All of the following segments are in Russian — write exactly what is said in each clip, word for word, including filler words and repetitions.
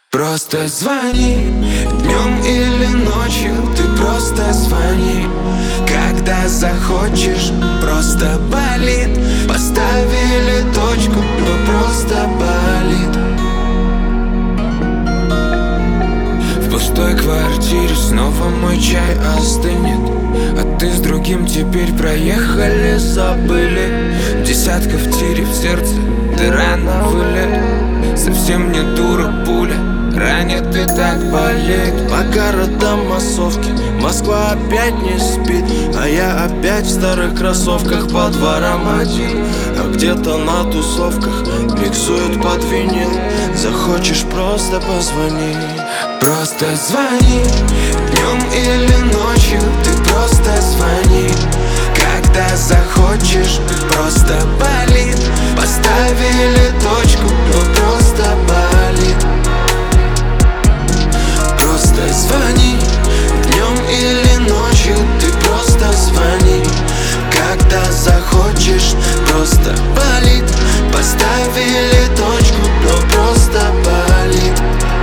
Просто звони, днем или ночью, ты просто звони. Когда захочешь, просто болит. Поставили точку, но просто болит. В пустой квартире снова мой чай остынет, а ты с другим теперь проехали, забыли. Десятка в тире, в сердце дыра на вылет. Совсем не дура пуля, ранит и так болит. По городам массовки, Москва опять не спит, а я опять в старых кроссовках по дворам один. А где-то на тусовках миксуют под винил. Захочешь, просто позвони. Просто звони, днем или ночью, ты просто звони. Когда захочешь, просто болит. Поставили точку, но просто болит. Просто звони, днем или ночью, ты просто звони. Когда захочешь, просто болит. Поставили точку, но просто болит.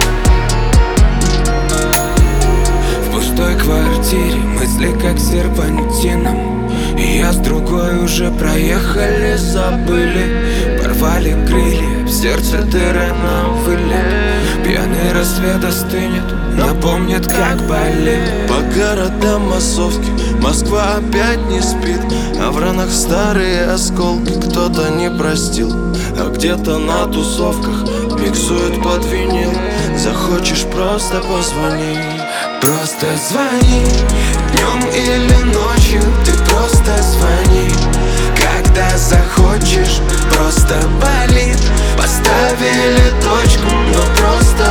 В пустой квартире мысли как серпантином, и я с другой уже проехали, забыли. Порвали крылья, в сердце дыры на вылет. Пьяный рассвет остынет, напомнит, как болит. По городам массовки, Москва опять не спит, а в ранах старые осколки кто-то не простил. А где-то на тусовках миксуют под винил. Захочешь, просто позвони. Просто звони, днем или ночью, ты просто звони. Когда захочешь, просто болит. Поставили точку, но просто